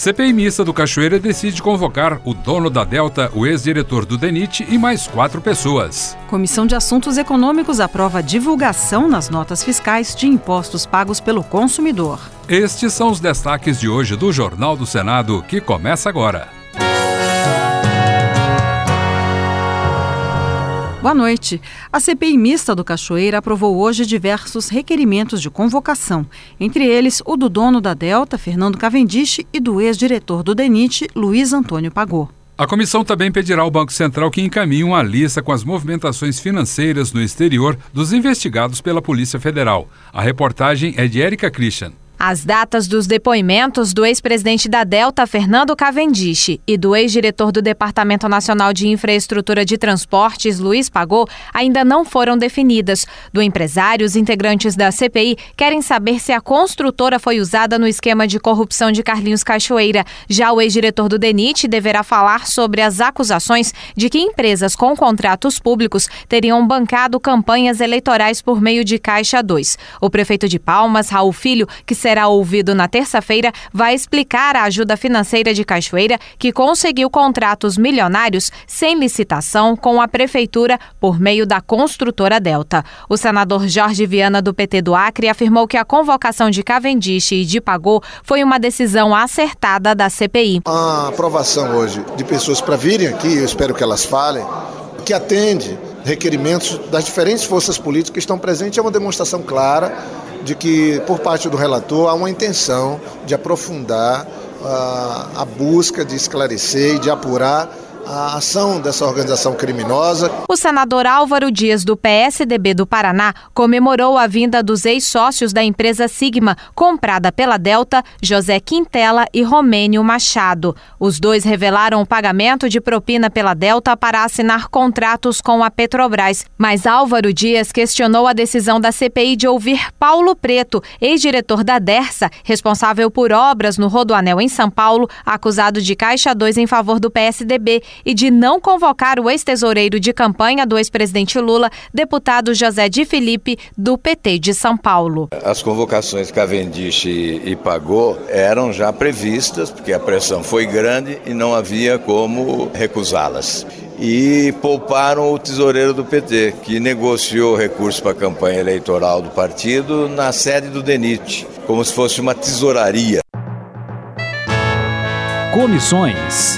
CPI mista do Cachoeira decide convocar o dono da Delta, o ex-diretor do DENIT e mais 4 pessoas. Comissão de Assuntos Econômicos aprova a divulgação nas notas fiscais de impostos pagos pelo consumidor. Estes são os destaques de hoje do Jornal do Senado, que começa agora. Boa noite. A CPI mista do Cachoeira aprovou hoje diversos requerimentos de convocação, entre eles o do dono da Delta, Fernando Cavendish, e do ex-diretor do DENIT, Luiz Antônio Pagô. A comissão também pedirá ao Banco Central que encaminhe uma lista com as movimentações financeiras no exterior dos investigados pela Polícia Federal. A reportagem é de Érica Christian. As datas dos depoimentos do ex-presidente da Delta, Fernando Cavendish, e do ex-diretor do Departamento Nacional de Infraestrutura de Transportes, Luiz Pagô, ainda não foram definidas. Do empresário, os integrantes da CPI querem saber se a construtora foi usada no esquema de corrupção de Carlinhos Cachoeira. Já o ex-diretor do DENIT deverá falar sobre as acusações de que empresas com contratos públicos teriam bancado campanhas eleitorais por meio de Caixa 2. O prefeito de Palmas, Raul Filho, que será ouvido na terça-feira, vai explicar a ajuda financeira de Cachoeira, que conseguiu contratos milionários sem licitação com a prefeitura por meio da construtora Delta. O senador Jorge Viana, do PT do Acre, afirmou que a convocação de Cavendish e de Pagô foi uma decisão acertada da CPI. A aprovação hoje de pessoas para virem aqui, eu espero que elas falem, que atende requerimentos das diferentes forças políticas que estão presentes, é uma demonstração clara de que, por parte do relator, há uma intenção de aprofundar a busca de esclarecer e de apurar a ação dessa organização criminosa. O senador Álvaro Dias, do PSDB do Paraná, comemorou a vinda dos ex-sócios da empresa Sigma, comprada pela Delta, José Quintela e Romênio Machado. Os dois revelaram o pagamento de propina pela Delta para assinar contratos com a Petrobras. Mas Álvaro Dias questionou a decisão da CPI de ouvir Paulo Preto, ex-diretor da Dersa, responsável por obras no Rodoanel em São Paulo, acusado de Caixa 2 em favor do PSDB, e de não convocar o ex-tesoureiro de campanha do ex-presidente Lula, deputado José de Filipe, do PT de São Paulo. As convocações Cavendish e Pagô eram já previstas, porque a pressão foi grande e não havia como recusá-las. E pouparam o tesoureiro do PT, que negociou recursos para a campanha eleitoral do partido na sede do DENIT, como se fosse uma tesouraria. Comissões.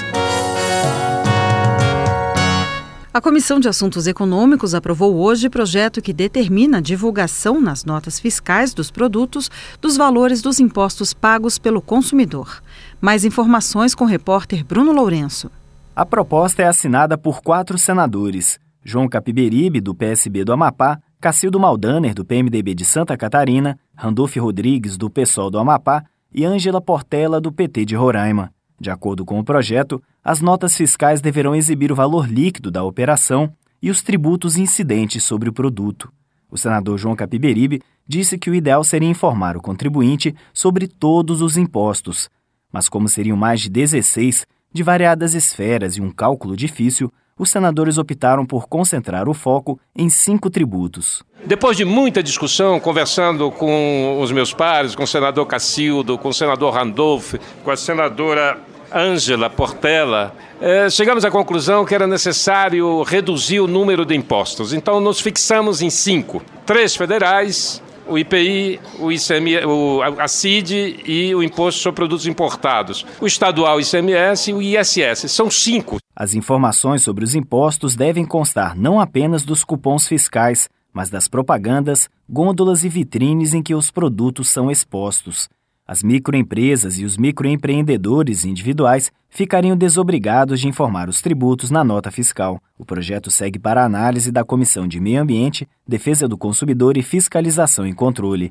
A Comissão de Assuntos Econômicos aprovou hoje projeto que determina a divulgação nas notas fiscais dos produtos dos valores dos impostos pagos pelo consumidor. Mais informações com o repórter Bruno Lourenço. A proposta é assinada por 4 senadores: João Capiberibe, do PSB do Amapá, Cacildo Maldaner, do PMDB de Santa Catarina, Randolfo Rodrigues, do PSOL do Amapá e Ângela Portela, do PT de Roraima. De acordo com o projeto, as notas fiscais deverão exibir o valor líquido da operação e os tributos incidentes sobre o produto. O senador João Capiberibe disse que o ideal seria informar o contribuinte sobre todos os impostos, mas como seriam mais de 16, de variadas esferas e um cálculo difícil, os senadores optaram por concentrar o foco em 5 tributos. Depois de muita discussão, conversando com os meus pares, com o senador Cacildo, com o senador Randolfo, com a senadora Ângela Portela, chegamos à conclusão que era necessário reduzir o número de impostos. Então, nos fixamos em 5. 3 federais, o IPI, o ICMS, a CID e o Imposto sobre Produtos Importados. O estadual ICMS e o ISS. São 5. As informações sobre os impostos devem constar não apenas dos cupons fiscais, mas das propagandas, gôndolas e vitrines em que os produtos são expostos. As microempresas e os microempreendedores individuais ficariam desobrigados de informar os tributos na nota fiscal. O projeto segue para a análise da Comissão de Meio Ambiente, Defesa do Consumidor e Fiscalização e Controle.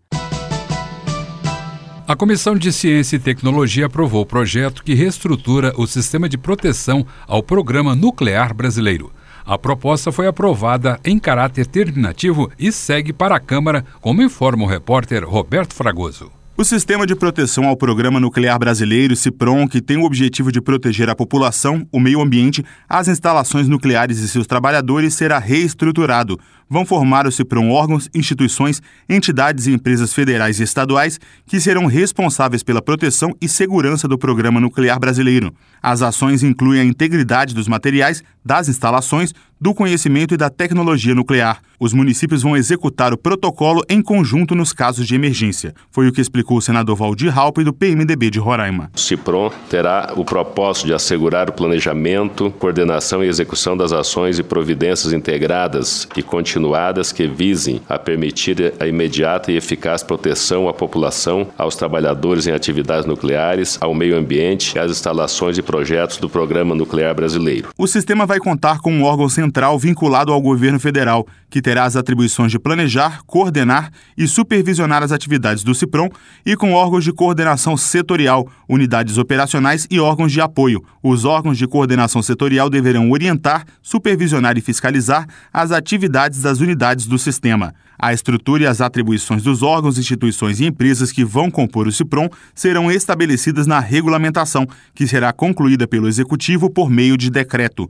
A Comissão de Ciência e Tecnologia aprovou o projeto que reestrutura o sistema de proteção ao Programa Nuclear Brasileiro. A proposta foi aprovada em caráter terminativo e segue para a Câmara, como informa o repórter Roberto Fragoso. O Sistema de Proteção ao Programa Nuclear Brasileiro, SIPRON, que tem o objetivo de proteger a população, o meio ambiente, as instalações nucleares e seus trabalhadores, será reestruturado. Vão formar o SIPRON órgãos, instituições, entidades e empresas federais e estaduais que serão responsáveis pela proteção e segurança do Programa Nuclear Brasileiro. As ações incluem a integridade dos materiais, das instalações, do conhecimento e da tecnologia nuclear. Os municípios vão executar o protocolo em conjunto nos casos de emergência. Foi o que explicou o senador Valdir Halpe, do PMDB de Roraima. O SIPRON terá o propósito de assegurar o planejamento, coordenação e execução das ações e providências integradas e continuadas que visem a permitir a imediata e eficaz proteção à população, aos trabalhadores em atividades nucleares, ao meio ambiente e às instalações e projetos do Programa Nuclear Brasileiro. O sistema vai contar com um órgão central vinculado ao governo federal, que terá as atribuições de planejar, coordenar e supervisionar as atividades do SIPRON, e com órgãos de coordenação setorial, unidades operacionais e órgãos de apoio. Os órgãos de coordenação setorial deverão orientar, supervisionar e fiscalizar as atividades das unidades do sistema. A estrutura e as atribuições dos órgãos, instituições e empresas que vão compor o SIPRON serão estabelecidas na regulamentação, que será concluída pelo Executivo por meio de decreto.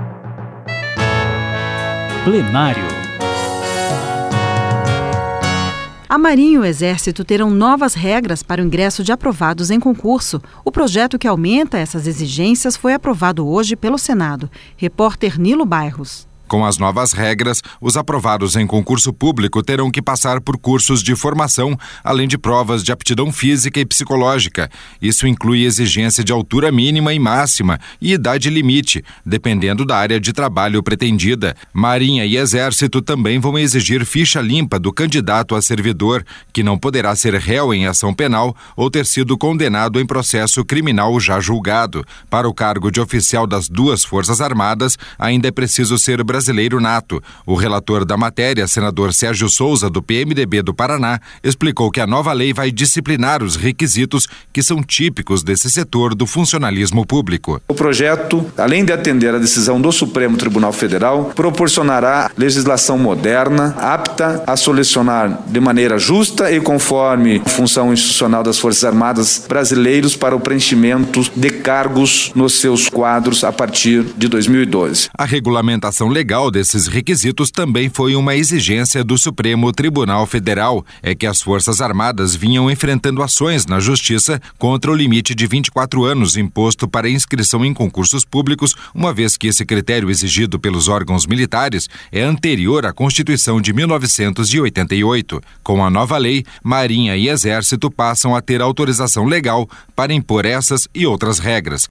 Plenário. A Marinha e o Exército terão novas regras para o ingresso de aprovados em concurso. O projeto que aumenta essas exigências foi aprovado hoje pelo Senado. Repórter Nilo Bairros. Com as novas regras, os aprovados em concurso público terão que passar por cursos de formação, além de provas de aptidão física e psicológica. Isso inclui exigência de altura mínima e máxima e idade limite, dependendo da área de trabalho pretendida. Marinha e Exército também vão exigir ficha limpa do candidato a servidor, que não poderá ser réu em ação penal ou ter sido condenado em processo criminal já julgado. Para o cargo de oficial das duas Forças Armadas, ainda é preciso ser brasileiro nato. O relator da matéria, senador Sérgio Souza, do PMDB do Paraná, explicou que a nova lei vai disciplinar os requisitos que são típicos desse setor do funcionalismo público. O projeto, além de atender à decisão do Supremo Tribunal Federal, proporcionará legislação moderna, apta a solucionar de maneira justa e conforme a função institucional das Forças Armadas brasileiros para o preenchimento de cargos nos seus quadros a partir de 2012. A regulamentação legal desses requisitos também foi uma exigência do Supremo Tribunal Federal. É que as Forças Armadas vinham enfrentando ações na Justiça contra o limite de 24 anos imposto para inscrição em concursos públicos, uma vez que esse critério exigido pelos órgãos militares é anterior à Constituição de 1988. Com a nova lei, Marinha e Exército passam a ter autorização legal para impor essas e outras regras.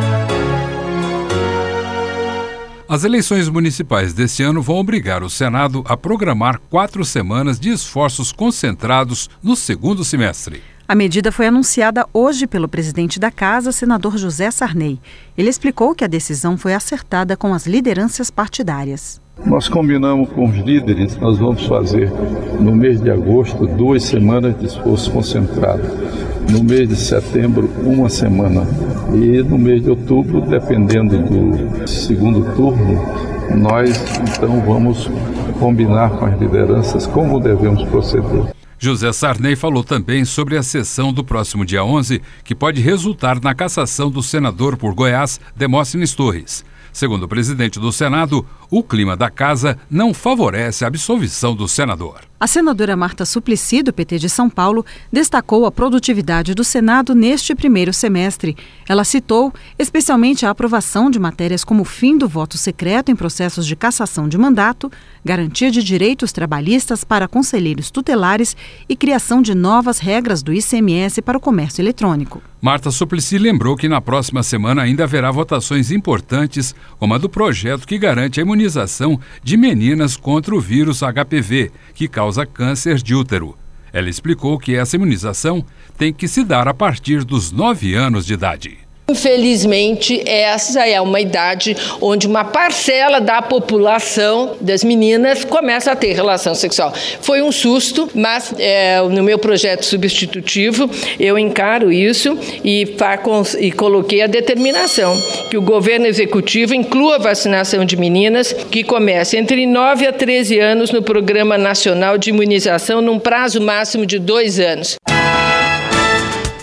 As eleições municipais deste ano vão obrigar o Senado a programar 4 semanas de esforços concentrados no segundo semestre. A medida foi anunciada hoje pelo presidente da Casa, senador José Sarney. Ele explicou que a decisão foi acertada com as lideranças partidárias. Nós combinamos com os líderes, nós vamos fazer no mês de agosto 2 semanas de esforço concentrado. No mês de setembro, 1 semana. E no mês de outubro, dependendo do segundo turno, nós então vamos combinar com as lideranças como devemos proceder. José Sarney falou também sobre a sessão do próximo dia 11, que pode resultar na cassação do senador por Goiás, Demóstenes Torres. Segundo o presidente do Senado, o clima da casa não favorece a absolvição do senador. A senadora Marta Suplicy, do PT de São Paulo, destacou a produtividade do Senado neste primeiro semestre. Ela citou especialmente a aprovação de matérias como o fim do voto secreto em processos de cassação de mandato, garantia de direitos trabalhistas para conselheiros tutelares e criação de novas regras do ICMS para o comércio eletrônico. Marta Suplicy lembrou que na próxima semana ainda haverá votações importantes, como a do projeto que garante a imunização de meninas contra o vírus HPV, que causa câncer de útero. Ela explicou que essa imunização tem que se dar a partir dos 9 anos de idade. Infelizmente, essa é uma idade onde uma parcela da população das meninas começa a ter relação sexual. Foi um susto, mas no meu projeto substitutivo eu encaro isso e coloquei a determinação que o governo executivo inclua a vacinação de meninas que começa entre 9 a 13 anos no Programa Nacional de Imunização num prazo máximo de 2 anos.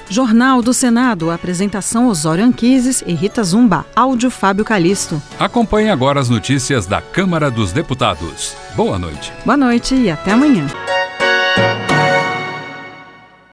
Jornal do Senado, apresentação Osório Anquises e Rita Zumba, áudio Fábio Calisto. Acompanhe agora as notícias da Câmara dos Deputados. Boa noite. Boa noite e até amanhã.